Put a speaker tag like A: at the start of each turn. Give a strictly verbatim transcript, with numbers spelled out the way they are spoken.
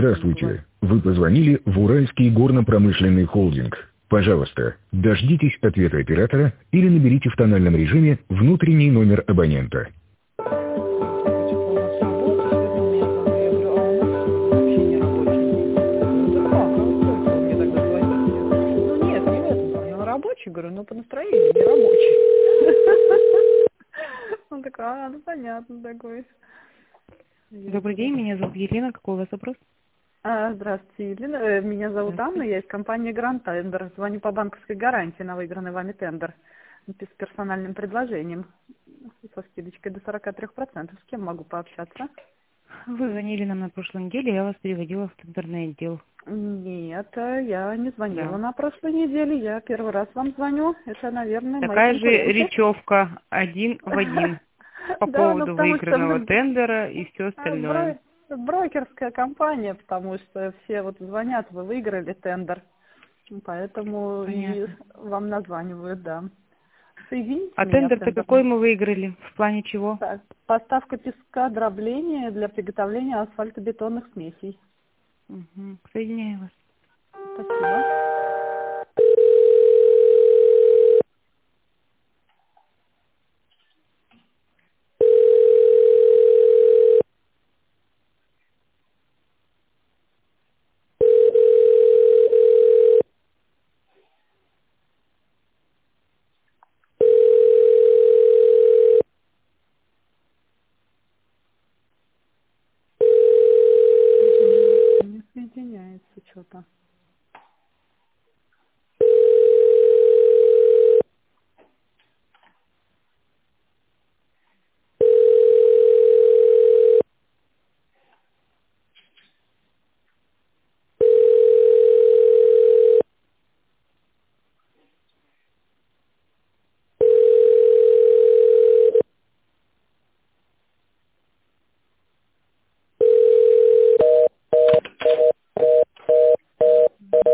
A: Здравствуйте. Вы позвонили в Уральский горно-промышленный холдинг. Пожалуйста, дождитесь ответа оператора или наберите в тональном режиме внутренний номер абонента.
B: Рабочий, говорю, ну по настроению не рабочий. Он такой, а, ну понятно, такой.
C: Добрый день, меня зовут Елена. Какой у вас вопрос?
B: А, здравствуйте, Елена. Э, Меня зовут Анна, я из компании Grand Tender. Звоню по банковской гарантии на выигранный вами тендер с персональным предложением со скидочкой до сорок три процента. С кем могу пообщаться?
C: Вы звонили нам на прошлой неделе, я вас переводила в тендерный отдел.
B: Нет, э, я не звонила
C: Да.
B: на прошлой неделе, я первый раз вам звоню. Это, наверное,
C: Такая
B: мои
C: же
B: конкуренты.
C: речевка один в один по
B: Да, ну
C: поводу
B: потому что
C: выигранного
B: мы
C: тендера и все
B: а,
C: остальное.
B: бро- брокерская компания, потому что все вот звонят, вы выиграли тендер, поэтому и
C: Понятно.
B: вам названивают, да. Соедините
C: А
B: меня в
C: тендер-то какой
B: тендерный.
C: мы выиграли? В плане чего?
B: Так, поставка песка, дробление для приготовления асфальтобетонных смесей.
C: Угу. Соединяю вас.
B: Спасибо. Мгм. Не соединяется что-то.